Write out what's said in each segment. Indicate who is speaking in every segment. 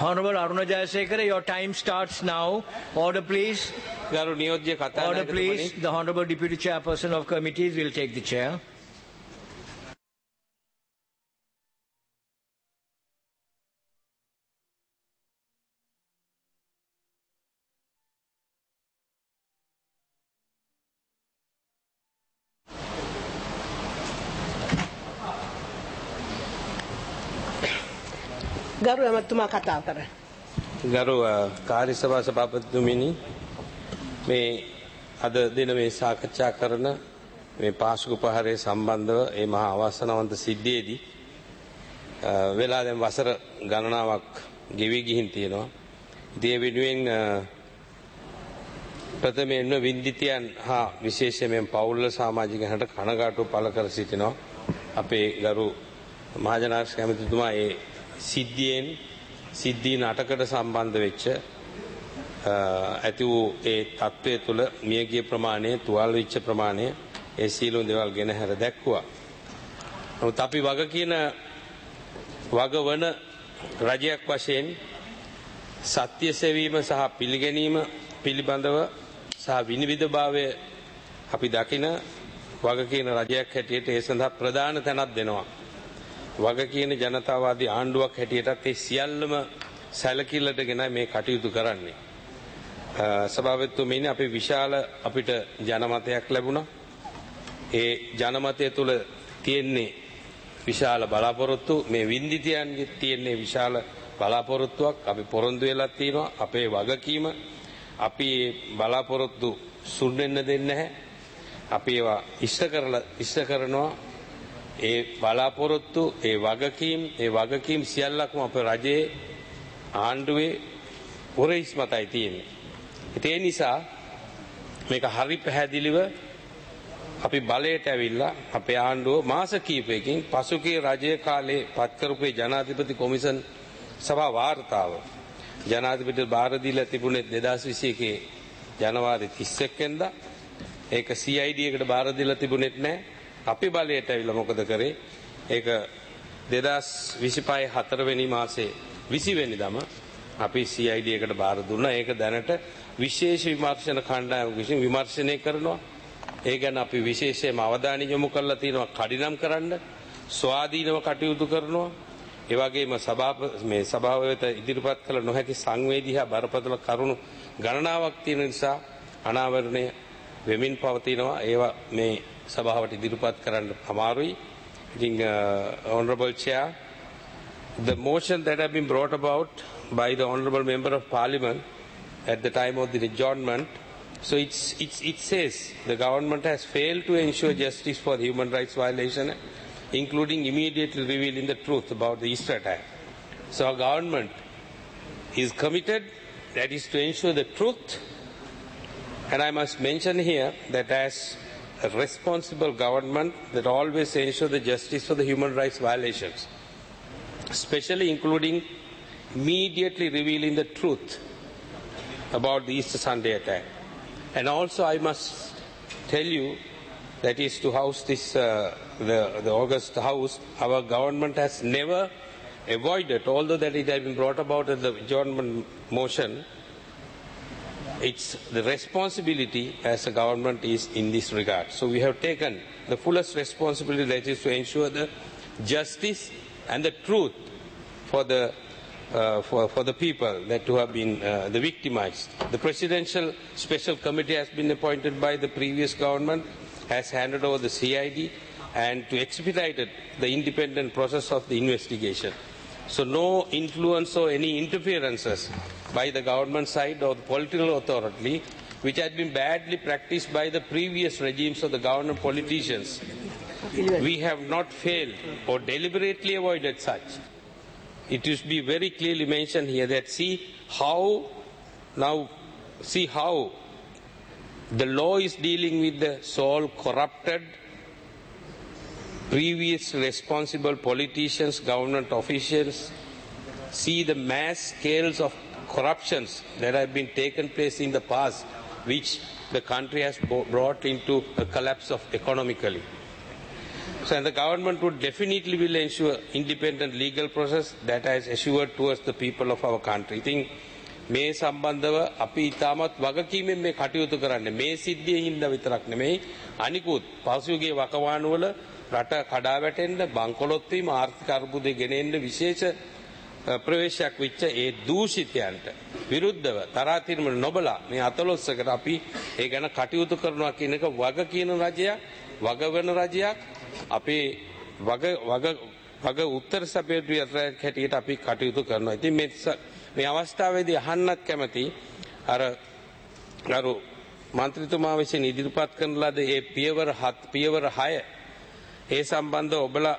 Speaker 1: Honorable Aruna Jayasekara, your time starts now. Order, please. Order, please. The Honorable Deputy Chairperson of Committees will take the chair.
Speaker 2: ගරු ඇමතුමා කතා කරන්න.
Speaker 3: ගරු කාර්ය සභා සභාපතිතුමිනි මේ අද දින මේ සාකච්ඡා කරන මේ පාසුක ප්‍රහාරය සම්බන්ධව මේ මහා අවසනාවන්ත සිද්ධියේදී වෙලා දැන් වසර ගණනාවක් ගෙවි ගිහින් තියෙනවා. ඉතින් ඒ වෙනුවෙන් ප්‍රථමයෙන්ම වින්දිතයන් හා විශේෂයෙන්ම පෞල් සමාජිකයන්ට කනගාටු පළ කර සිටිනවා. අපේ ගරු මහජනාධිපති කැමැතිතුමා ඒ සිද්ධීන් 8කට සම්බන්ධ වෙච්ච ඇති වූ ඒ තත්ත්වය තුළ මියගිය ප්‍රමාණය, තුවාල වෙච්ච ප්‍රමාණය ඒ සීලුන් දේවල් ගෙන හැර දැක්වුවා. නමුත් අපි වගවන රජයක් වශයෙන් සත්‍ය සෙවීම සහ පිළිගැනීම පිළිබඳව සහ විනිවිදභාවය අපි දකින වගකීන රජයක් හැටියට ඒ සඳහා ප්‍රධාන තැනක් දෙනවා. වගකීන ජනතාවාදී ආණ්ඩුවක් හැටියටත් ඒ සියල්ලම සැලකිල්ලටගෙනයි මේ කටයුතු කරන්නේ. සභාපතිතුමනි, අපි විශාල අපිට ජනමතයක් ලැබුණා. ඒ ජනමතය තුළ තියෙන්නේ විශාල බලාපොරොත්තු, මේ වින්දිතයන්ගේ තියෙන්නේ විශාල බලාපොරොත්තුවක්. අපි පොරොන්දු වෙලා තියෙනවා අපේ වගකීම. අපි බලාපොරොත්තු සුන් වෙන්න දෙන්නේ නැහැ. අපි ඒවා ඉෂ්ට කරනවා. ඒ බලාපොරොත්තු, ඒ වගකීම් සියල්ලක්ම අපේ රජයේ ආණ්ඩුවේ පොරයිස් මතයි තියෙන්නේ. ඒ නිසා මේක හරි පැහැදිලිව අපි බලයට ඇවිල්ලා අපේ ආණ්ඩුව මාස කිහිපයකින් පසුගිය රජයේ කාලේ පත් කරපු ජනාධිපති කොමිෂන් සභා වාර්තාව ජනාධිපතිට බාර දීලා තිබුණේ 2021 ජනවාරි 31 වෙනිදා. ඒක CID එකට බාර දීලා තිබුණෙත් නැහැ. අපි බලයට ඇවිල්ලා මොකද කරේ? ඒක 2025 4 වෙනි මාසේ 20 වෙනිදාම අපි CID එකට බාර දුන්නා. ඒක දැනට විශේෂ විමර්ශන කණ්ඩායම විසින් විමර්ශනය කරනවා. ඒ ගැන අපි විශේෂයෙන්ම අවධානය යොමු කරලා තියෙනවා. කඩිනම් කරන්න ස්වාධීනව කටයුතු කරනවා. ඒ වගේම මේ සභාව වෙත ඉදිරිපත් කළ නොහැකි සංවේදී හා බරපතල කරුණු ගණනාවක් තියෙන නිසා අනාවරණය වෙමින් පවතිනවා. ඒවා මේ සභාවට ඉදිරිපත් කරන්න අමාරුයි. ඉතින් honorable chair, the motion that have been brought about by the honorable member of parliament at the time of the adjournment, so it says the government has failed to ensure justice for the human rights violation, including immediately revealing the truth about the Easter attack. So our government is committed, that is to ensure the truth. And I must mention here that as a responsible government that always ensure the justice for the human rights violations, especially including immediately revealing the truth about the Easter Sunday attack. And also I must tell you that is to house this, the August House, our government has never avoided, although that it has been brought about in the adjournment motion, it's the responsibility as a government is in this regard. So we have taken the fullest responsibility, that is to ensure the justice and the truth for the people that who have been the victimized. The Presidential Special Committee has been appointed by the previous government, has handed over the CID and to expedite the independent process of the investigation. So no influence or any interferences by the government side or the political authority, which had been badly practiced by the previous regimes of the government politicians. We have not failed or deliberately avoided such. It is be very clearly mentioned here that see how the law is dealing with the so corrupted previous responsible politicians, government officials. See the mass scales of corruptions that have been taken place in the past, which the country has brought into a collapse of economically. So and the government would definitely will ensure independent legal process that is assured towards the people of our country. I think මේ සම්බන්ධව අපි ඉතාමත් වගකීමෙන් මේ කටයුතු කරන්නේ මේ සිද්ධියේ හින්දා විතරක් නෙමෙයි අනිකුත් පසුගිය වකවාණු වල රට කඩා වැටෙන්න බංකොලොත් වීම ආර්ථික අර්බුදේ ගෙනෙන්න විශේෂ ප්‍රවේශයක් වෙච්ච ඒ දූෂිතයන්ට විරුද්ධව තරාතිරම නොබලා මේ අතලොස්සකට අපි ඒ ගැන කටයුතු කරනවා කියන එක වග කියන රජයක් වග වෙන රජයක් අපේ වග උත්තර සභාවේ හැටියට අපි කටයුතු කරනවා. ඉතින් මේ අවස්ථාවේදී අහන්නත් කැමති අර ගරු මන්ත්‍රීතුමා විසින් ඉදිරිපත් කරන ලද ඒ පියවර 6 ඒ සම්බන්ධව ඔබලා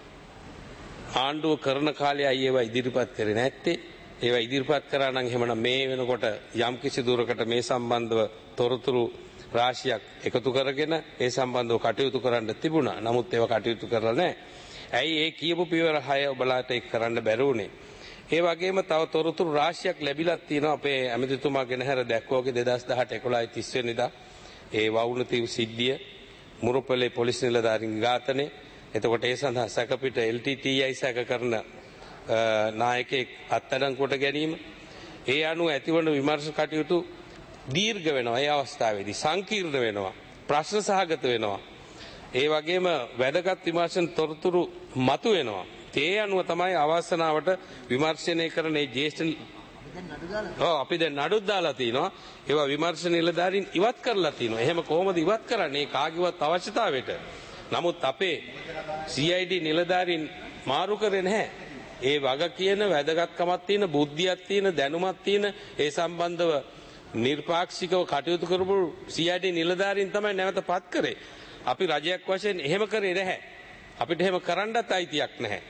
Speaker 3: ආණ්ඩුව කරන කාලේ අය ඒවා ඉදිරිපත් කරේ නැත්තේ ඒවා ඉදිරිපත් කරා නම් එහෙමනම් මේ වෙනකොට යම් කිසි දුරකට මේ සම්බන්ධව තොරතුරු රාශියක් එකතු කරගෙන ඒ සම්බන්ධව කටයුතු කරන්න තිබුණා. නමුත් ඒවා කටයුතු කරලා නැහැ. ඇයි ඒ කියපු පියවර 6 ඔබලාට ඒක කරන්න බැරි වුණේ? ඒ වගේම තව තොරතුරු රාශියක් ලැබිලා තියෙනවා අපේ ඇමතිතුමා ගෙනහැර දැක්වෝගේ 2018 11 30 වෙනිදා ඒ වවුන තීව සිද්ධිය මුරුපලේ පොලිස් නිලධාරීන් ඝාතනය එතකොට ඒ සඳහා සැකපිට LTTI සැක කරන නායකයෙක් අත්අඩංගුවට ගැනීම ඒ අනුව ඇතිවන විමර්ශ කටයුතු දීර්ඝ වෙනවා. ඒ අවස්ථාවේදී සංකීර්ණ වෙනවා ප්‍රශ්න සහගත වෙනවා. ඒ වගේම වැදගත් විමර්ශන තොරතුරු මතු වෙනවා. ඒ අනුව තමයි අවසනාවට විමර්ශනය කරන මේ ජ්‍යෙෂ්ඨ අපි දැන් නඩුත් දාලා තිනවා. ඒවා විමර්ශන නිලධාරීන් ඉවත් කරලා තිනවා. එහෙම කොහොමද ඉවත් කරන්නේ? කාගේවත් අවශ්‍යතාවයට. නමුත් අපේ CID නිලධාරීන් මාරු කරේ නැහැ. ඒ වග කියන වැදගත්කමක් තියෙන බුද්ධියක් තියෙන දැනුමක් තියෙන ඒ සම්බන්ධව නිර්පාක්ෂිකව කටයුතු කරපු CID නිලධාරීන් තමයි නැවතපත් කරේ. අපි රජයක් වශයෙන් එහෙම කරේ නැහැ. අපිට එහෙම කරන්නත් අයිතියක් නැහැ.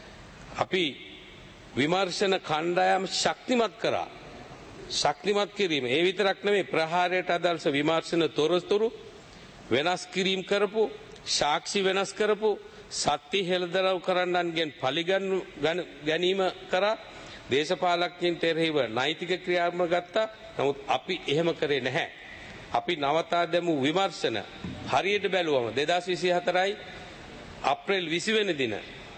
Speaker 3: අපි විමර්ශන කණ්ඩායම් ශක්තිමත් කරා. ශක්තිමත් කිරීම ඒ විතරක් නෙමෙයි ප්‍රහාරයට අදාළ විමර්ශන තොරතුරු වෙනස් කිරීම කරපු සාක්ෂි වෙනස් කරපු සත්‍ය හෙළදරව් කරන්නන්ගෙන් පරිගණු ගැනීම කරා දේශපාලකයන්ට එරෙහිව නෛතික ක්‍රියාත්මක ගත්තා. නමුත් අපි එහෙම කරේ නැහැ. අපි නවතා දැමු විමර්ශන හරියට බැලුවම 2024යි අප්‍රේල් 20 වෙනි දින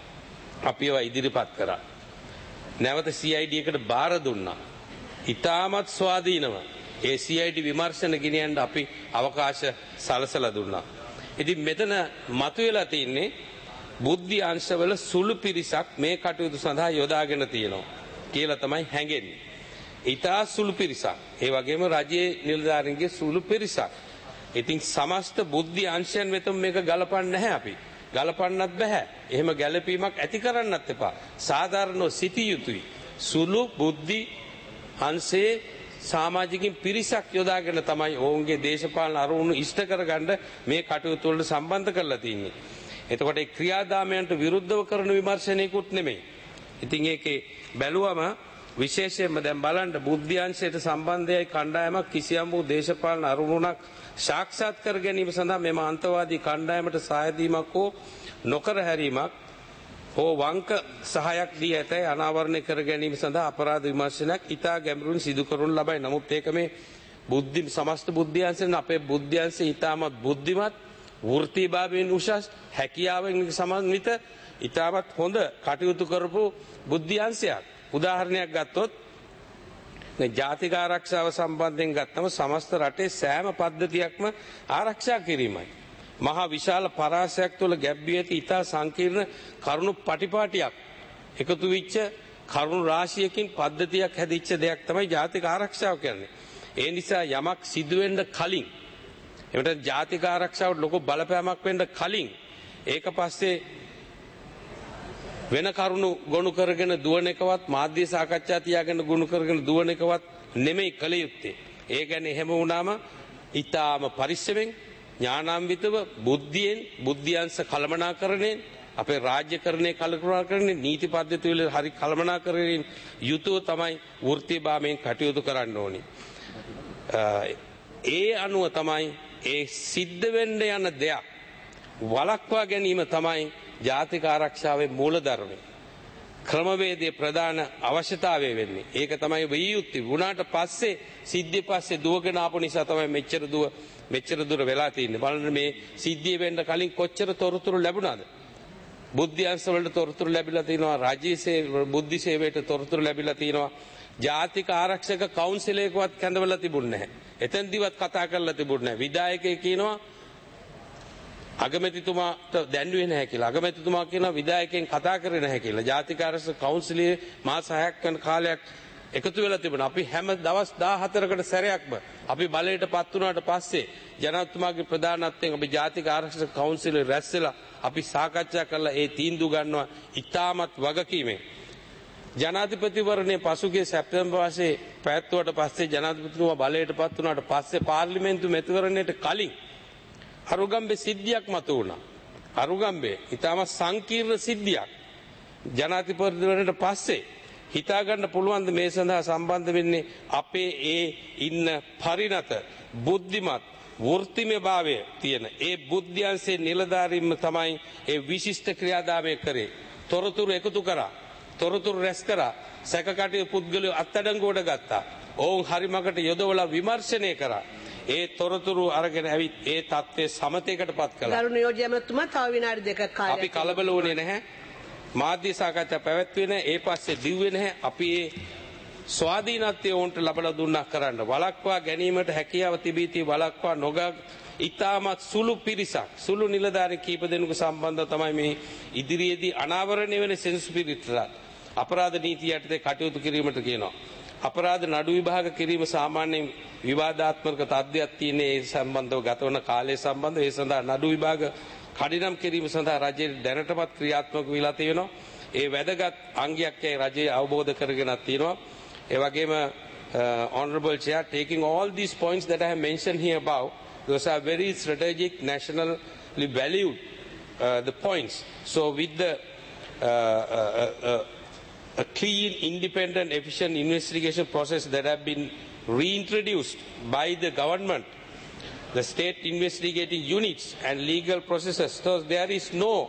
Speaker 3: අපි ඒවා ඉදිරිපත් කරා. නැවත CID එකට බාර දුන්නා. ඉතාමත් ස්වාධීනව ඒ CID විමර්ශන ගෙනියන්න අපි අවකාශ සලසලා දුන්නා. ඉතින් මෙතන මතුවලා තින්නේ බුද්ධි අංශවල සුළු පිරිසක් මේ කටයුතු සඳහා යොදාගෙන තියෙනවා කියලා තමයි හැඟෙන්නේ. ඊටා සුළු පිරිසක්. ඒ වගේම රජයේ නිලධාරීන්ගේ සුළු පිරිසක්. ඉතින් සමස්ත බුද්ධි අංශයන් වෙතම මේක ගලපන්නේ නැහැ අපි. ගලපන්නත් බෑ. එහෙම ගැළපීමක් ඇති කරන්නත් එපා. සාධාරණව සිටිය යුතුයි. සුළු බුද්ධි අංශයේ සමාජිකින් පිරිසක් යොදාගෙන තමයි ඔවුන්ගේ දේශපාලන අරමුණු ඉෂ්ට කරගන්න මේ කටයුතු වලට සම්බන්ධ කරලා තියෙන්නේ. එතකොට ඒ ක්‍රියාදාමයන්ට විරුද්ධව කරන විමර්ශනයකුත් නෙමෙයි. ඉතින් ඒකේ බැලුවම විශේෂයෙන්ම දැන් බලන්න බුද්ධි අංශයට සම්බන්ධයයි කණ්ඩායමක් කිසියම් වූ දේශපාලන අරමුණක් සාක්ෂාත් කර ගැනීම සඳහා මෙම අන්තවාදී කණ්ඩායමට සහාය දීමක් හෝ නොකර හැරීමක් හෝ වංක සහායක් දී ඇතැයි අනාවරණය කර ගැනීම සඳහා අපරාධ විමර්ශනයක් ඉතා ගැඹුරින් සිදු කරනු ලබයි. නමුත් ඒක මේ බුද්ධි සමස්ත බුද්ධි අංශයෙන් අපේ බුද්ධි අංශය ඉතාමත් බුද්ධිමත් වෘත්තීභාවයෙන් උසස් හැකියාවෙන් සමන්විත ඉතාමත් හොඳ කටයුතු කරපු බුද්ධි අංශයක්. උදාහරණයක් ගත්තොත් මේ ජාතික ආරක්ෂාව සම්බන්ධයෙන් ගත්තම සමස්ත රටේ සෑම පද්ධතියක්ම ආරක්ෂා කිරීමයි. මහා විශාල පරාසයක් තුළ ගැබ්වී ඇති ඉතා සංකීර්ණ කරුණු පටිපාටියක් එකතු වෙච්ච කරුණු රාශියකින් පද්ධතියක් හැදිච්ච දෙයක් තමයි ජාතික ආරක්ෂාව කියන්නේ. ඒ නිසා යමක් සිදු වෙන්න කලින් එවිට ජාතික ආරක්ෂාවට ලොකු බලපෑමක් වෙන්න කලින් ඒක පස්සේ වෙන කරුණු ගොනු කරගෙන දුවන එකවත් මාධ්‍ය සාකච්ඡා තියාගෙන ගොනු කරගෙන දුවන එකවත් නෙමෙයි කළ යුත්තේ. ඒ කියන්නේ එහෙම වුණාම ඊටාම පරිස්සමෙන් ඥානාන්විතව බුද්ධියෙන් බුද්ධියංශ කළමනාකරණයෙන් අපේ රාජ්‍යකරණය කළමනාකරණය නීති පද්ධති වල හරි කළමනාකරණයෙන් යුතුව තමයි වෘත්තීභාවයෙන් කටයුතු කරන්න ඕනේ. ඒ අනුව තමයි ඒ සිද්ධ වෙන්න යන දෙයක් වළක්වා ගැනීම තමයි ජාතික ආරක්ෂාවේ මූලධර්මය. ක්‍රමවේදයේ ප්‍රධාන අවශ්‍යතාවය වෙන්නේ. ඒක තමයි විය යුත්තේ. වුණාට පස්සේ සිද්ධිය පස්සේ දුවගෙන ආපු නිසා තමයි මෙච්චර දුර වෙලා තියෙන්නේ. බලන්න මේ සිද්ධිය වෙන්න කලින් කොච්චර තොරතුරු ලැබුණාද? බුද්ධි අංශ වලට තොරතුරු ලැබිලා තිනවා, රාජ්‍ය බුද්ධි සේවයට තොරතුරු ලැබිලා තිනවා. ජාතික ආරක්ෂක කවුන්සිලයකවත් කැඳවලා තිබුණේ නැහැ. එතෙන්දිවත් කතා කරලා තිබුණේ නැහැ. විධායකයෙක් කියනවා අගමැතිතුමාට දැන්වුවේ නැහැ කියලා. අගමැතිතුමා කියනවා විධායකයන් කතා කරේ නැහැ කියලා. ජාතික ආරක්ෂක කවුන්සිලයේ මාස 6ක් වෙන කාලයක් එකතු වෙලා තිබුණා. අපි හැම දවස් 14කට සැරයක්ම අපි බලයට පත් වුණාට පස්සේ ජනාධිපතිතුමාගේ ප්‍රධානත්වයෙන් අපි ජාතික ආරක්ෂක කවුන්සිලේ රැස් වෙලා අපි සාකච්ඡා කරලා ඒ තීන්දුව ගන්නවා ඉතාමත් වගකීමෙන්. ජනාධිපතිවරණයේ පසුගිය සැප්තැම්බර් මාසයේ පැවැත්වුවට පස්සේ ජනාධිපතිතුමා බලයට පත් වුණාට පස්සේ පාර්ලිමේන්තු මැතිවරණයට කලින් අරුගම්බේ සිද්ධියක් මතු වුණා. අරුගම්බේ ඉතාමත් සංකීර්ණ සිද්ධියක්. ජනාධිපතිවරණයට පස්සේ හිතා ගන්න පුළුවන් මේ සඳහා සම්බන්ධ වෙන්නේ අපේ ඒ ඉන්න පරිණත බුද්ධිමත් වෘත්තිමය භාවය තියෙන ඒ බුද්ධ්‍යංශයේ නිලධාරීන්ම තමයි ඒ විශිෂ්ට ක්‍රියාදාමය කරේ. තොරතුරු එකතු කරා, තොරතුරු රැස් කරා, සැකකටයුතු පුද්ගලයෝ අත්අඩංගුවට ගත්තා. ඔවුන් හරිමකට යොදවලා විමර්ශනය කරා. ඒ තොරතුරු අරගෙන ඇවිත් ඒ තත්ත්වයේ සමතේකටපත් කළා.
Speaker 2: ගරු නියෝජ්‍ය ඇමතුමා තව විනාඩි 2ක් කාලයක්.
Speaker 3: අපි කලබල වුණේ නැහැ. මාධ්‍ය සාකච්ඡා පැවැත්වුවේ නැහැ. ඒ පස්සේ දිව්වේ නැහැ. අපි ඒ ස්වාධීනත්වය උන්ට ලබලා දුන්නා කරන්න. වළක්වා ගැනීමට හැකියාව තිබී වළක්වා නොගා ඉතාමත් සුළු පිරිසක්, සුළු නිලධාරී කීප දෙනෙකු සම්බන්ධව තමයි මේ ඉදිරියේදී අනාවරණය වෙන සෙන්සු පිරිතට අපරාධ නීතිය යටතේ කටයුතු කිරීමට කියනවා. අපරාධ නඩු විභාග කිරීම සාමාන්‍යයෙන් විවාදාත්මක තත්ත්වයක් තියෙන ඒ සම්බන්ධව ගතවන කාලය සම්බන්ධව ඒ සඳහා නඩු විභාග කඩිනම් කිරීම සඳහා රජයේ දැනටමත් ක්‍රියාත්මක වෙලා තියෙනවා. ඒ වැදගත් අංගයක් ඒ රජයේ අවබෝධ කරගෙනත් තියෙනවා. ඒ වගේම honorable chair, taking all these points that I have mentioned here above, those are very strategic, nationally valued the points. So with the a clean, independent, efficient investigation process that have been reintroduced by the government, the state investigating units and legal processes, so there is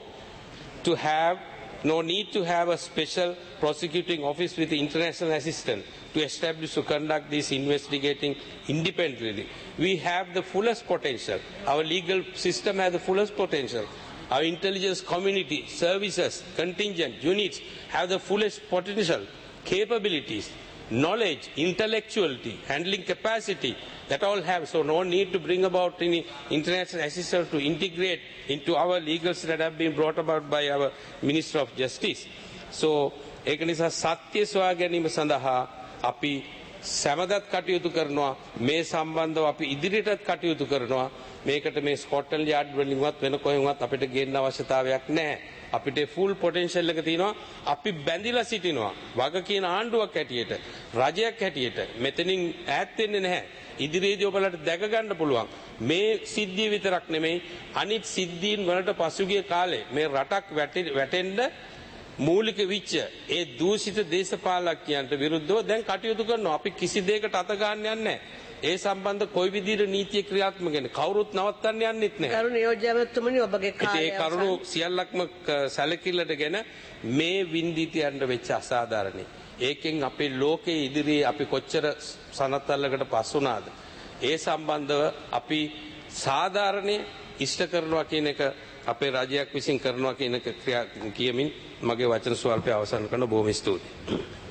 Speaker 3: no need to have a special prosecuting office with international assistance to establish to conduct this investigating independently. We have the fullest potential. Our legal system has the fullest potential. Our intelligence community, services, contingent units have the fullest potential, capabilities, knowledge, intellectuality, handling capacity, that all have. So no need to bring about any international assistance to integrate into our legals that have been brought about by our Minister of Justice. So ඒක නිසා සත්‍ය සොයා ගැනීම සඳහා අපි සෑමදත් කටයුතු කරනවා. මේ සම්බන්ධව අපි ඉදිරියටත් කටයුතු කරනවා. මේකට මේ ස්කොට්ලන්ඩ් යාඩ් වලින්වත් වෙන කොහෙන්වත් අපිට ගේන්න අවශ්‍යතාවයක් නැහැ. අපිට ෆුල් පොටෙන්ෂල් එක තියෙනවා. අපි බැඳිලා සිටිනවා. වග කියන ආණ්ඩුවක් හැටියට, රජයක් හැටියට මෙතනින් ඈත් වෙන්නේ නැහැ. ඉදිරියේදී ඔබලට දැක ගන්න පුළුවන්. මේ සිද්ධිය විතරක් නෙමෙයි අනිත් සිද්ධීන් වලට පසුගිය කාලේ මේ රටක් වැටෙන්න මූලික විච්ච ඒ දූෂිත දේශපාලකයන්ට විරුද්ධව දැන් කටයුතු කරනවා. අපි කිසි දෙයකට අත ගන්න යන්නේ නැහැ. ඒ සම්බන්ධ කොයි විදිහට නීතිය ක්‍රියාත්මක වෙන්නේ කවුරුත් නවත්තන්න යන්නෙත් නැහැ.
Speaker 2: ගරු නියෝජ්‍ය ඇමතුමනි ඔබගේ කාලය
Speaker 3: ඒ කරුණු සියල්ලක්ම සැලකිල්ලටගෙන මේ වින්දිතියන්ට වෙච්ච අසාධාරණේ. ඒකෙන් අපේ ලෝකයේ ඉදිරියේ අපි කොච්චර සනත්තල්ලකට පස් වුණාද? ඒ සම්බන්ධව අපි සාධාරණේ ඉෂ්ට කරනවා කියන එක අපේ රජයක් විසින් කරනවා කියන එක කියමින් මගේ වචන ස්වල්පය අවසන් කරන බොහොම ස්තුතියි.